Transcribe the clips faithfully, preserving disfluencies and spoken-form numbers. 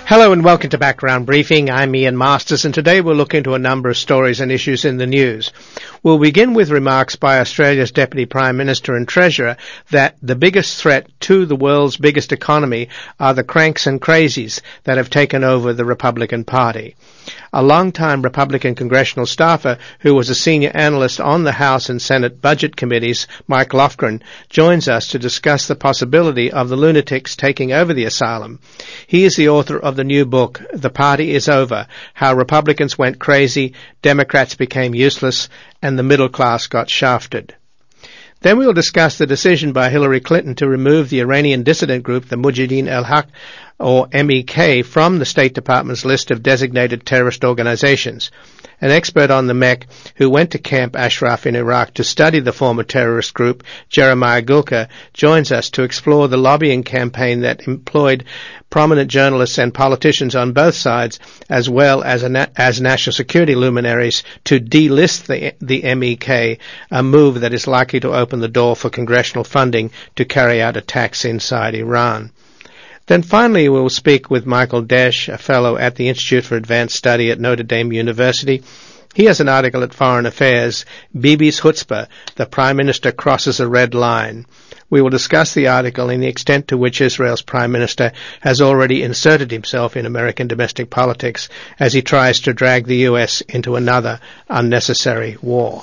Hello and welcome to Background Briefing. I'm Ian Masters, and today we'll look into a number of stories and issues in the news. We'll begin with remarks by Australia's Deputy Prime Minister and Treasurer that the biggest threat to the world's biggest economy are the cranks and crazies that have taken over the Republican Party. A long-time Republican congressional staffer who was a senior analyst on the House and Senate budget committees, Mike Lofgren, joins us to discuss the possibility of the lunatics taking over the asylum. He is the author of the new book, The Party is Over, How Republicans Went Crazy, Democrats Became Useless, and the Middle Class Got Shafted. Then we will discuss the decision by Hillary Clinton to remove the Iranian dissident group, the Mujahideen al-Haq, or M E K, from the State Department's list of designated terrorist organizations. An expert on the M E K who went to Camp Ashraf in Iraq to study the former terrorist group, Jeremiah Gulka, joins us to explore the lobbying campaign that employed prominent journalists and politicians on both sides, as well as a na- as national security luminaries, to delist the, the M E K, a move that is likely to open the door for congressional funding to carry out attacks inside Iran. Then finally we'll speak with Michael Desch, a fellow at the Institute for Advanced Study at Notre Dame University. He has an article at Foreign Affairs, Bibi's Chutzpah, the Prime Minister Crosses a Red Line. We will discuss the article and the extent to which Israel's Prime Minister has already inserted himself in American domestic politics as he tries to drag the U S into another unnecessary war.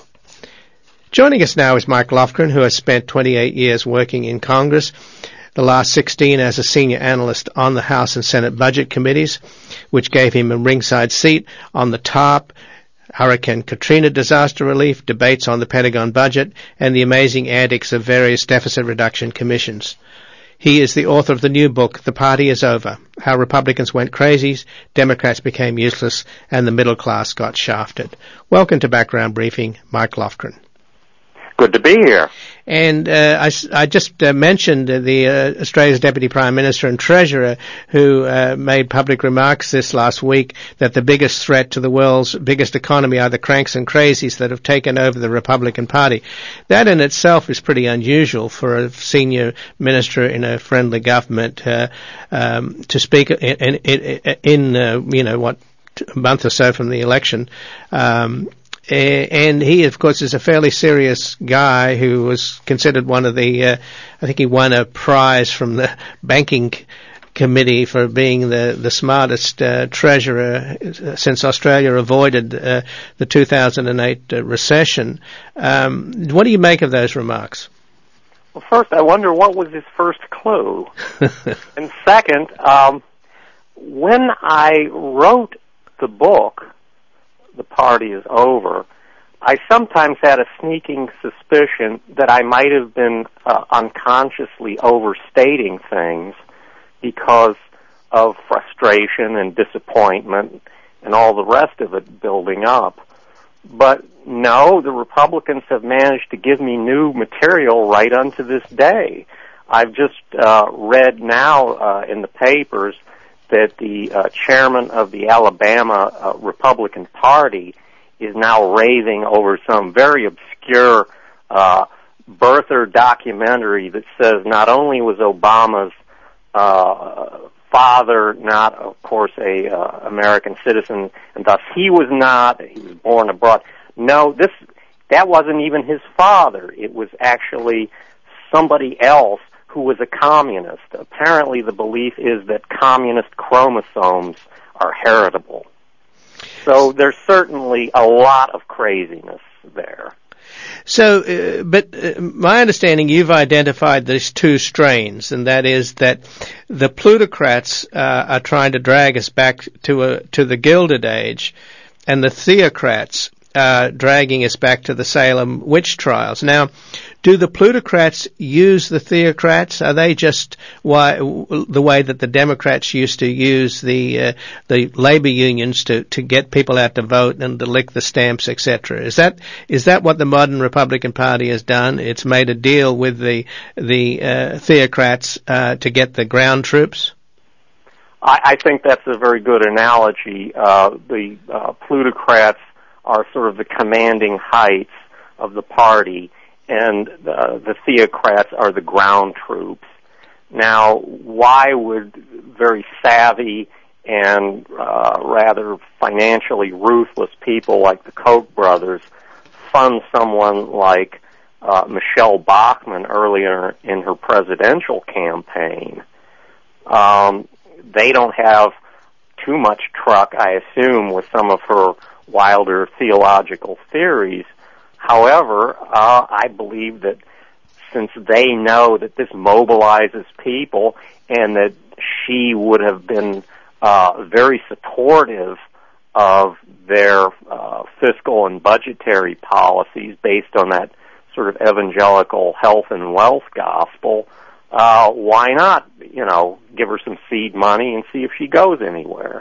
Joining us now is Mike Lofgren, who has spent twenty-eight years working in Congress, the last sixteen as a senior analyst on the House and Senate budget committees, which gave him a ringside seat on the TARP, Hurricane Katrina disaster relief, debates on the Pentagon budget, and the amazing antics of various deficit reduction commissions. He is the author of the new book, The Party is Over, How Republicans Went Crazy, Democrats Became Useless, and the Middle Class Got Shafted. Welcome to Background Briefing, Mike Lofgren. Good to be here. And uh, I, I just uh, mentioned uh, the uh, Australia's Deputy Prime Minister and Treasurer who uh, made public remarks this last week that the biggest threat to the world's biggest economy are the cranks and crazies that have taken over the Republican Party. That in itself is pretty unusual for a senior minister in a friendly government uh, um, to speak in, in, in uh, you know, what, a month or so from the election. Um And he, of course, is a fairly serious guy who was considered one of the, uh, I think he won a prize from the banking committee for being the, the smartest uh, treasurer since Australia avoided uh, the two thousand eight uh, recession. Um, what do you make of those remarks? Well, first, I wonder what was his first clue. And second, um, when I wrote the book, The Party is Over, I sometimes had a sneaking suspicion that I might have been uh, unconsciously overstating things because of frustration and disappointment and all the rest of it building up. But no, the Republicans have managed to give me new material right unto this day. I've just uh, read now uh, in the papers that the uh, chairman of the Alabama uh, Republican Party is now raving over some very obscure uh, birther documentary that says not only was Obama's uh, father not, of course, a uh, American citizen, and thus he was not, he was born abroad. No, this that wasn't even his father. It was actually somebody else who was a communist. Apparently the belief is that communist chromosomes are heritable. So there's certainly a lot of craziness there. So, uh, but uh, my understanding, you've identified these two strains, and that is that the plutocrats uh, are trying to drag us back to a, to the Gilded Age, and the theocrats uh, dragging us back to the Salem witch trials. Now, do the plutocrats use the theocrats? Are they just why, the way that the Democrats used to use the uh, the labor unions to, to get people out to vote and to lick the stamps, et cetera? Is that is that what the modern Republican Party has done? It's made a deal with the the uh, theocrats uh, to get the ground troops? I, I think that's a very good analogy. Uh, the uh, plutocrats are sort of the commanding heights of the party, and uh, the theocrats are the ground troops. Now, why would very savvy and uh, rather financially ruthless people like the Koch brothers fund someone like uh, Michelle Bachmann earlier in her presidential campaign, um, they don't have too much truck, I assume, with some of her wilder theological theories. However, uh, I believe that since they know that this mobilizes people and that she would have been uh, very supportive of their uh, fiscal and budgetary policies based on that sort of evangelical health and wealth gospel, uh, why not, you know, give her some seed money and see if she goes anywhere?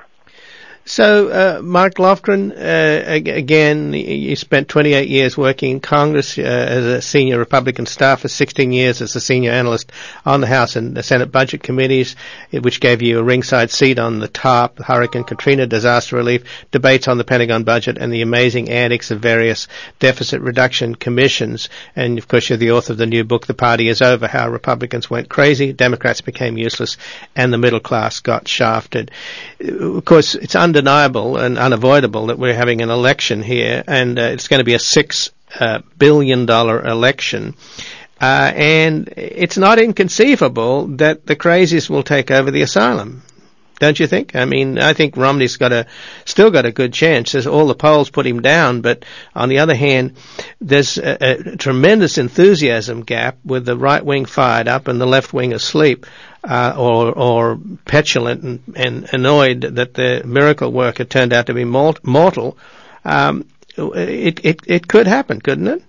So, uh, Mark Lofgren, uh, again, you spent twenty-eight years working in Congress uh, as a senior Republican staffer, sixteen years as a senior analyst on the House and the Senate budget committees, which gave you a ringside seat on the TARP, Hurricane Katrina disaster relief, debates on the Pentagon budget, and the amazing antics of various deficit reduction commissions. And, of course, you're the author of the new book, The Party Is Over, How Republicans Went Crazy, Democrats Became Useless, and the Middle Class Got Shafted. Of course, it's under undeniable and unavoidable that we're having an election here, and uh, it's going to be a six uh, billion dollar election. Uh, and it's not inconceivable that the crazies will take over the asylum. Don't you think? I mean, I think Romney's got a, still got a good chance. There's all the polls put him down, but on the other hand, there's a, a tremendous enthusiasm gap with the right wing fired up and the left wing asleep, uh, or, or petulant and, and annoyed that the miracle worker turned out to be mortal. Um, it, it, it could happen, couldn't it?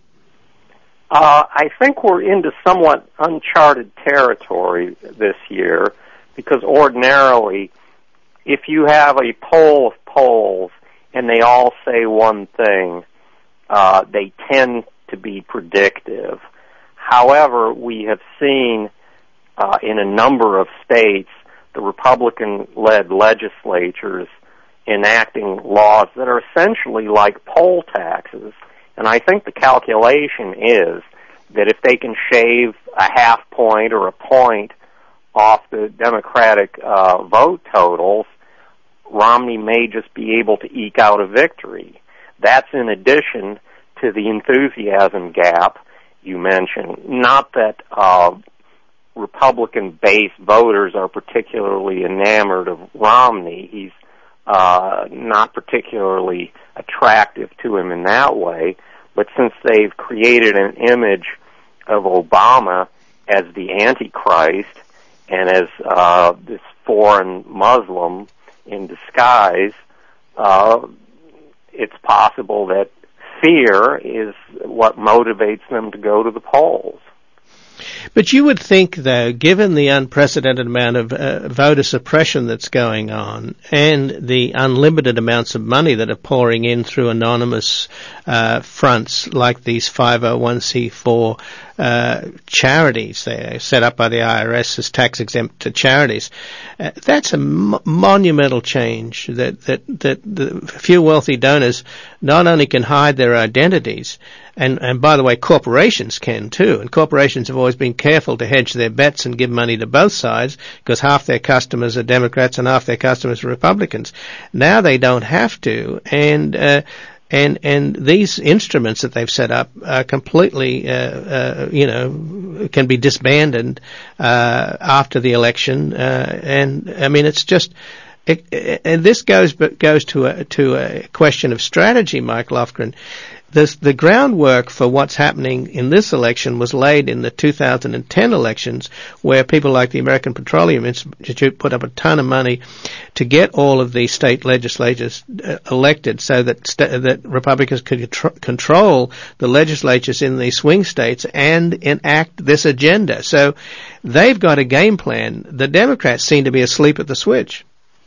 Uh, I think we're into somewhat uncharted territory this year, because ordinarily, if you have a poll of polls and they all say one thing, uh, they tend to be predictive. However, we have seen uh, in a number of states the Republican-led legislatures enacting laws that are essentially like poll taxes. And I think the calculation is that if they can shave a half point or a point off the Democratic uh, vote totals, Romney may just be able to eke out a victory. That's in addition to the enthusiasm gap you mentioned. Not that uh, Republican-based voters are particularly enamored of Romney. He's uh, not particularly attractive to him in that way. But since they've created an image of Obama as the Antichrist and as uh, this foreign Muslim in disguise, uh, it's possible that fear is what motivates them to go to the polls. But you would think, though, given the unprecedented amount of uh, voter suppression that's going on and the unlimited amounts of money that are pouring in through anonymous uh, fronts like these five oh one c four uh, charities, they're set up by the I R S as tax-exempt charities, uh, that's a mo- monumental change that, that, that the few wealthy donors not only can hide their identities, And, and by the way, corporations can too. And corporations have always been careful to hedge their bets and give money to both sides because half their customers are Democrats and half their customers are Republicans. Now they don't have to. And, uh, and, and these instruments that they've set up are completely, uh, uh, you know, can be disbanded, uh, after the election. Uh, and I mean, it's just, it, it, and this goes, but goes to a, to a question of strategy, Mike Lofgren. This, the groundwork for what's happening in this election was laid in the two thousand ten elections, where people like the American Petroleum Institute put up a ton of money to get all of these state legislatures uh, elected so that st- that Republicans could tr- control the legislatures in these swing states and enact this agenda. So they've got a game plan. The Democrats seem to be asleep at the switch.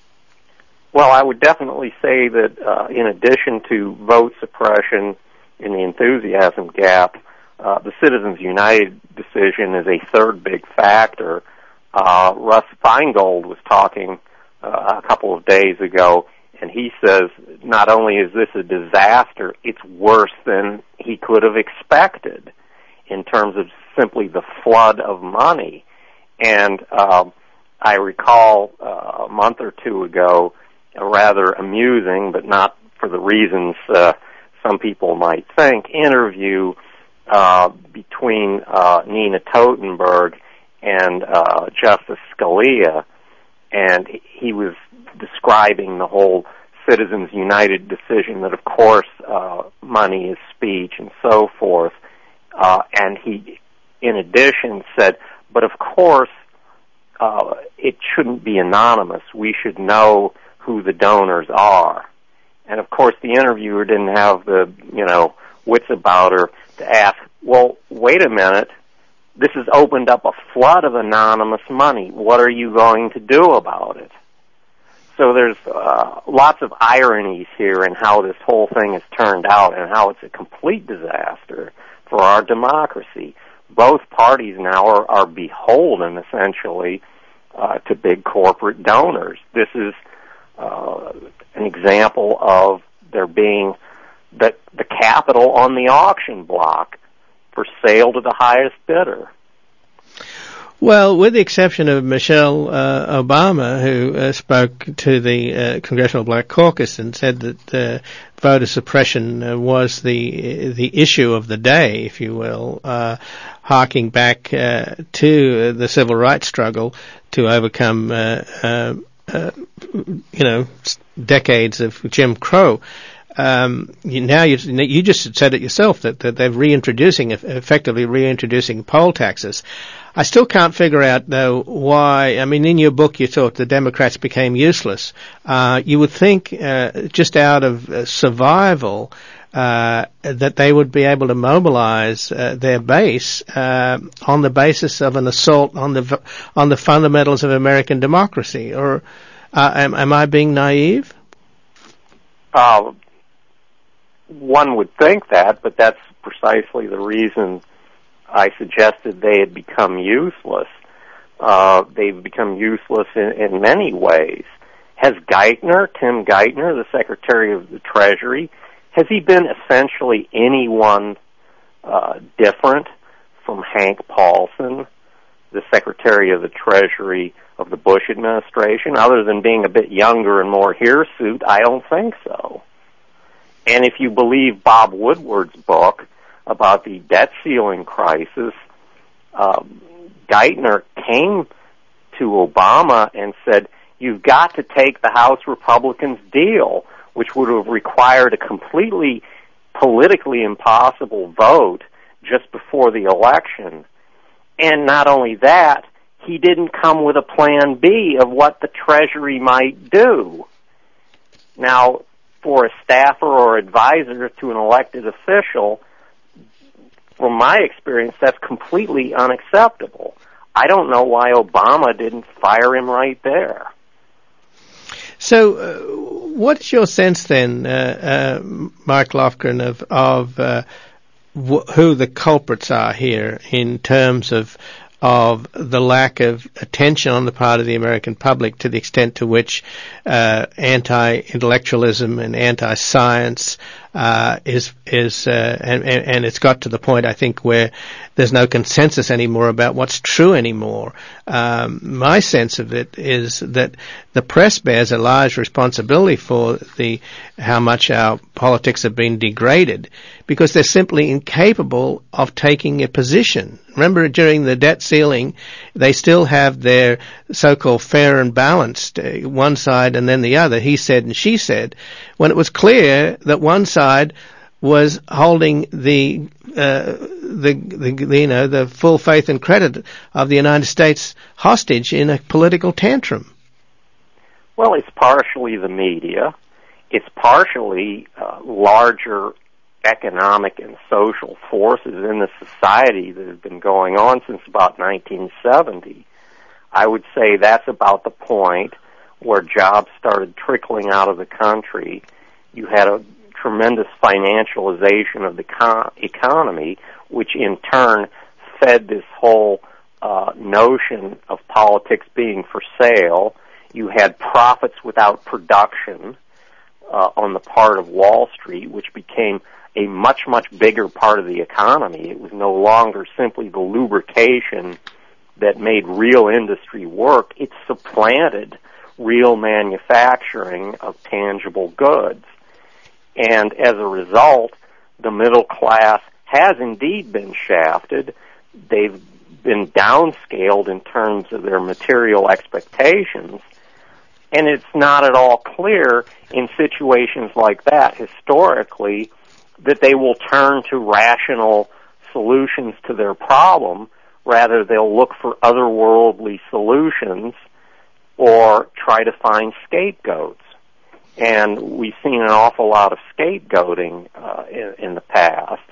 Well, I would definitely say that uh, in addition to vote suppression in the enthusiasm gap, uh, the Citizens United decision is a third big factor. Uh, Russ Feingold was talking uh, a couple of days ago, and he says not only is this a disaster, it's worse than he could have expected in terms of simply the flood of money. And um, I recall uh, a month or two ago, a rather amusing, but not for the reasons uh, some people might think, interview uh, between uh, Nina Totenberg and uh, Justice Scalia, and he was describing the whole Citizens United decision that, of course, uh, money is speech and so forth. Uh, and he, in addition, said, but of course, uh, it shouldn't be anonymous. We should know who the donors are. And, of course, the interviewer didn't have the, you know, wits about her to ask, well, wait a minute. This has opened up a flood of anonymous money. What are you going to do about it? So there's uh, lots of ironies here in how this whole thing has turned out and how it's a complete disaster for our democracy. Both parties now are, are beholden, essentially, uh, to big corporate donors. This is uh, an example of there being the, the capital on the auction block for sale to the highest bidder. Well, with the exception of Michelle uh, Obama, who uh, spoke to the uh, Congressional Black Caucus and said that uh, voter suppression uh, was the the issue of the day, if you will, uh, harking back uh, to the civil rights struggle to overcome, uh, uh, uh, you know, decades of Jim Crow. Um, you, now you, you just said it yourself that, that they're reintroducing, effectively reintroducing poll taxes. I still can't figure out, though, why. I mean, in your book you thought the Democrats became useless. Uh, you would think, uh, just out of uh, survival, uh, that they would be able to mobilize uh, their base uh, on the basis of an assault on the on the fundamentals of American democracy. Or uh, am, am I being naive? Uh, one would think that, but that's precisely the reason I suggested they had become useless. Uh, they've become useless in, in many ways. Has Geithner, Tim Geithner, the Secretary of the Treasury, has he been essentially anyone uh, different from Hank Paulson, the Secretary of the Treasury of the Bush administration? Other than being a bit younger and more hirsute, I don't think so. And if you believe Bob Woodward's book about the debt ceiling crisis, uh, Geithner came to Obama and said, you've got to take the House Republicans' deal, which would have required a completely politically impossible vote just before the election. And not only that, he didn't come with a plan B of what the Treasury might do. Now, for a staffer or advisor to an elected official, from my experience, that's completely unacceptable. I don't know why Obama didn't fire him right there. So, uh, what's your sense then, uh, uh, Mark Lofgren, of, of uh, wh- who the culprits are here in terms of of the lack of attention on the part of the American public to the extent to which uh, anti-intellectualism and anti-science uh, is is uh, and, and it's got to the point, I think, where there's no consensus anymore about what's true anymore. Um, my sense of it is that the press bears a large responsibility for the how much our politics have been degraded, because they're simply incapable of taking a position. Remember, during the debt ceiling, they still have their so-called fair and balanced, uh, one side and then the other, he said and she said, when it was clear that one side was holding the, uh, the, the, the, you know, the full faith and credit of the United States hostage in a political tantrum. Well, it's partially the media. It's partially uh, larger economic and social forces in the society that have been going on since about nineteen seventy. I would say that's about the point where jobs started trickling out of the country. You had a tremendous financialization of the con- economy, which in turn fed this whole uh, notion of politics being for sale. You had profits without production uh, on the part of Wall Street, which became a much, much bigger part of the economy. It was no longer simply the lubrication that made real industry work. It supplanted real manufacturing of tangible goods. And as a result, the middle class has indeed been shafted. They've been downscaled in terms of their material expectations. And it's not at all clear in situations like that, historically, that they will turn to rational solutions to their problem. Rather, they'll look for otherworldly solutions or try to find scapegoats. And we've seen an awful lot of scapegoating uh, in, in the past.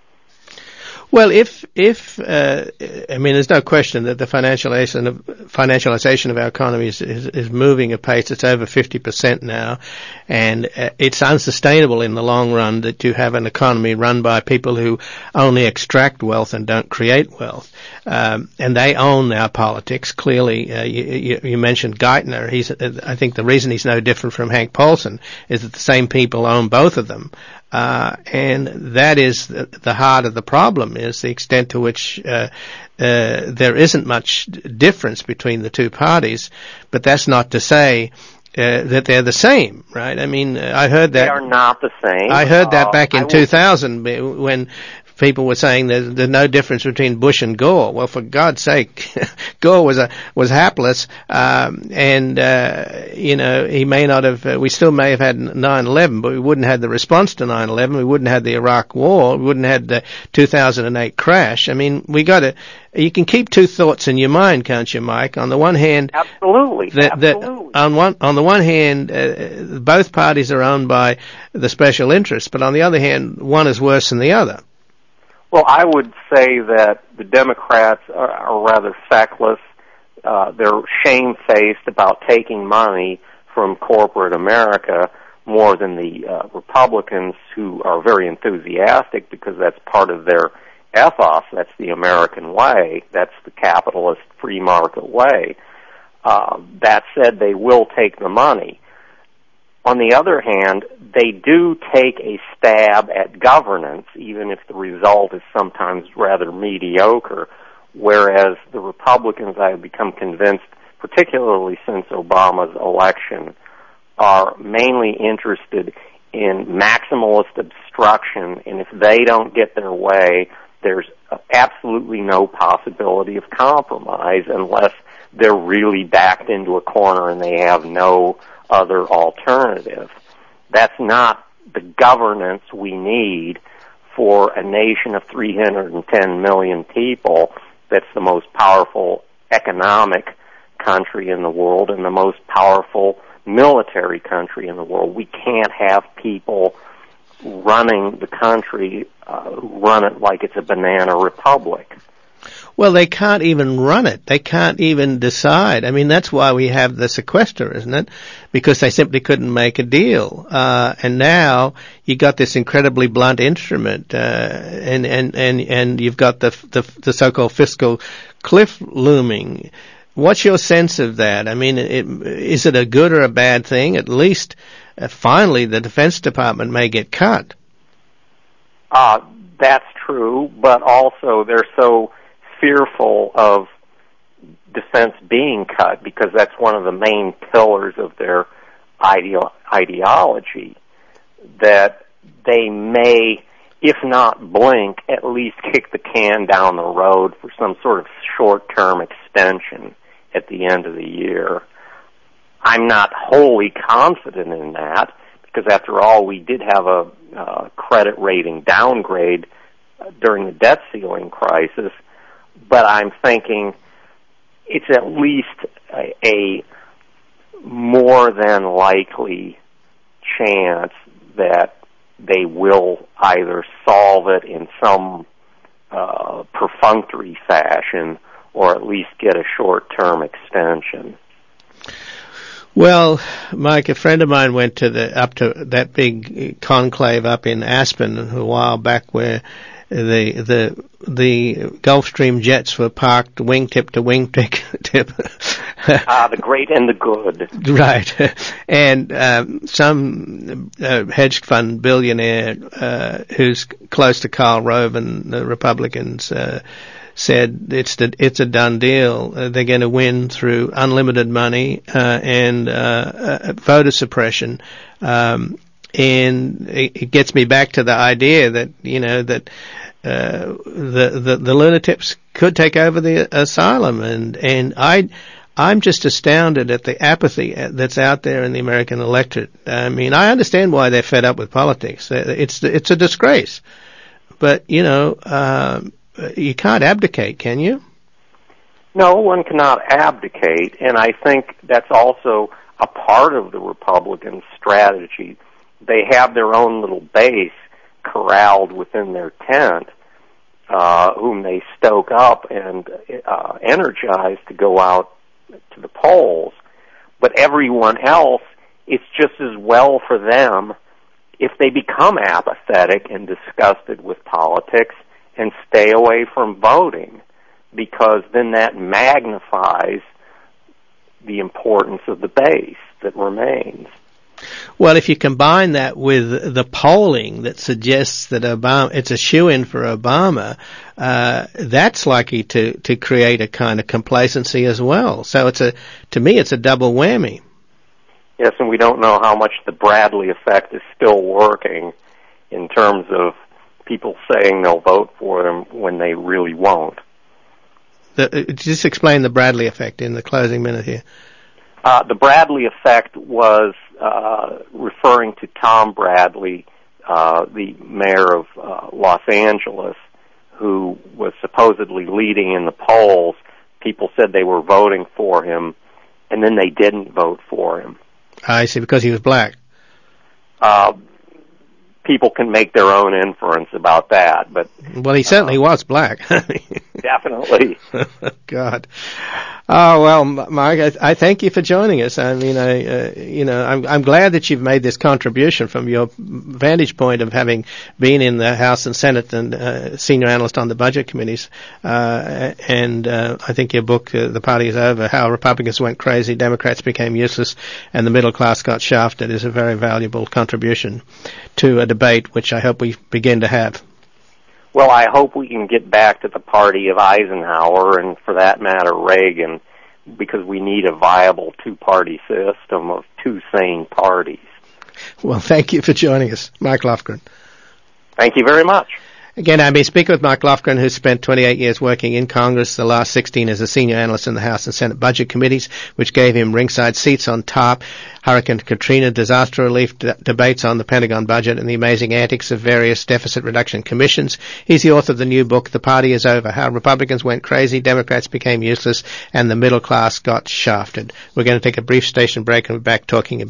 Well, if, if uh, I mean, there's no question that the financialization of, financialization of our economy is, is, is moving at pace. It's over fifty percent now, and uh, it's unsustainable in the long run that you have an economy run by people who only extract wealth and don't create wealth. Um, and they own our politics. Clearly, uh, you, you, you mentioned Geithner. He's, uh, I think the reason he's no different from Hank Paulson is that the same people own both of them. Uh, and that is the, the heart of the problem, is the extent to which uh, uh, there isn't much difference between the two parties. But that's not to say uh, that they're the same, right? I mean, I heard that. They are not the same. I heard that back in uh, two thousand when people were saying there's, there's no difference between Bush and Gore. Well, for God's sake, Gore was a was hapless, um, and uh, you know he may not have. Uh, we still may have had nine eleven, but we wouldn't have had the response to nine eleven. We wouldn't have had the Iraq War. We wouldn't have had the two thousand eight crash. I mean, we got to. You can keep two thoughts in your mind, can't you, Mike? On the one hand, absolutely, that, that absolutely. on one on the one hand, uh, both parties are owned by the special interests, but on the other hand, one is worse than the other. Well, I would say that the Democrats are, are rather feckless. Uh, they're shamefaced about taking money from corporate America more than the uh, Republicans, who are very enthusiastic because that's part of their ethos. That's the American way. That's the capitalist free market way. Uh, that said, they will take the money. On the other hand, they do take a stab at governance, even if the result is sometimes rather mediocre, whereas the Republicans, I have become convinced, particularly since Obama's election, are mainly interested in maximalist obstruction, and if they don't get their way, there's absolutely no possibility of compromise unless they're really backed into a corner and they have no other alternative. That's not the governance we need for a nation of three hundred ten million people that's the most powerful economic country in the world and the most powerful military country in the world. We can't have people running the country uh, run it like it's a banana republic. Well, they can't even run it. They can't even decide. I mean, that's why we have the sequester, isn't it? Because they simply couldn't make a deal. Uh, and now you got this incredibly blunt instrument, uh, and, and, and, and you've got the, the, the so-called fiscal cliff looming. What's your sense of that? I mean, it, is it a good or a bad thing? At least, uh, finally, the Defense Department may get cut. Uh, that's true, but also they're so fearful of defense being cut because that's one of the main pillars of their ideo- ideology, that they may, if not blink, at least kick the can down the road for some sort of short-term extension at the end of the year. I'm not wholly confident in that because, after all, we did have a uh, credit rating downgrade uh, during the debt ceiling crisis. But I'm thinking it's at least a, a more than likely chance that they will either solve it in some uh, perfunctory fashion or at least get a short-term extension. Well, Mike, a friend of mine went to the up to that big conclave up in Aspen a while back where the the the Gulfstream jets were parked wingtip to wingtip. Ah, the great and the good. Right. And um, some uh, hedge fund billionaire uh, who's close to Karl Rove and the Republicans uh, said it's the, it's a done deal. Uh, they're going to win through unlimited money uh, and uh, uh, voter suppression. Um, and it, it gets me back to the idea that, you know, that uh, the, the the lunatics could take over the asylum, and and I. I'm just astounded at the apathy that's out there in the American electorate. I mean, I understand why they're fed up with politics. It's it's a disgrace, but you know, um, you can't abdicate, can you? No, one cannot abdicate, and I think that's also a part of the Republican strategy. They have their own little base corralled within their tent, uh, whom they stoke up and uh, energize to go out to the polls, but everyone else, it's just as well for them if they become apathetic and disgusted with politics and stay away from voting, because then that magnifies the importance of the base that remains. Well, if you combine that with the polling that suggests that Obama, it's a shoo-in for Obama, uh, that's likely to, to create a kind of complacency as well. So it's a, to me, it's a double whammy. Yes, and we don't know how much the Bradley effect is still working in terms of people saying they'll vote for them when they really won't. The, just explain the Bradley effect in the closing minute here. Uh, the Bradley effect was uh, referring to Tom Bradley, uh, the mayor of uh, Los Angeles, who was supposedly leading in the polls. People said they were voting for him, and then they didn't vote for him. I see, because he was black. Uh, people can make their own inference about that, but well, he certainly uh, was black. Definitely. God. Oh, well, Mike, I, I thank you for joining us. I mean, I, uh, you know, I'm, I'm glad that you've made this contribution from your vantage point of having been in the House and Senate and uh, senior analyst on the budget committees. Uh, and uh, I think your book, uh, The Party is Over, How Republicans Went Crazy, Democrats Became Useless, and the Middle Class Got Shafted, is a very valuable contribution to a debate which I hope we begin to have. Well, I hope we can get back to the party of Eisenhower and, for that matter, Reagan, because we need a viable two-party system of two sane parties. Well, thank you for joining us, Mike Lofgren. Thank you very much. Again, I've been speaking with Mike Lofgren, who spent twenty-eight years working in Congress, the last sixteen as a senior analyst in the House and Senate budget committees, which gave him ringside seats on top, Hurricane Katrina, disaster relief d- debates on the Pentagon budget, and the amazing antics of various deficit reduction commissions. He's the author of the new book, The Party is Over, How Republicans Went Crazy, Democrats Became Useless, and the Middle Class Got Shafted. We're going to take a brief station break and we're back talking about